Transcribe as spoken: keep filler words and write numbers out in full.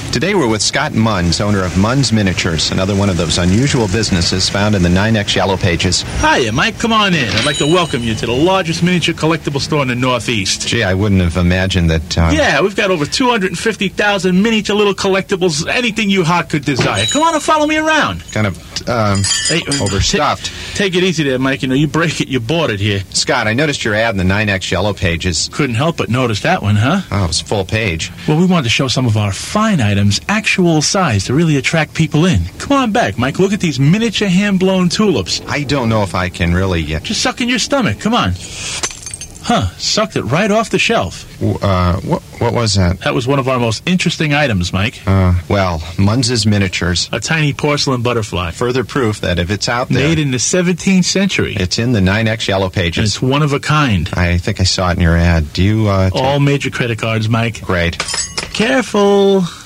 Today we're with Scott Munns, owner of Munns Miniatures, another one of those unusual businesses found in the nine X Yellow Pages. Hiya, Mike. Come on in. I'd like to welcome you to the largest miniature collectible store in the Northeast. Gee, I wouldn't have imagined that... Uh... Yeah, we've got over two hundred fifty thousand miniature little collectibles, anything you heart could desire. Come on and follow me around. Kind of um, hey, overstuffed. T- take it easy there, Mike. You know, you break it, you bought it here. Scott, I noticed your ad in the nine X Yellow Pages. Couldn't help but notice that one, huh? Oh, it was full page. Well, we wanted to show some of our fine items, actual size, to really attract people in. Come on back, Mike. Look at these miniature hand-blown tulips. I don't know if I can really... Uh... Just suck in your stomach. Come on. Huh. Sucked it right off the shelf. Uh, what, what was that? That was one of our most interesting items, Mike. Uh, well, Munns' Miniatures. A tiny porcelain butterfly. Further proof that if it's out there... Made in the seventeenth century. It's in the nine X Yellow Pages. And it's one of a kind. I think I saw it in your ad. Do you, uh... All major credit cards, Mike. Great. Careful.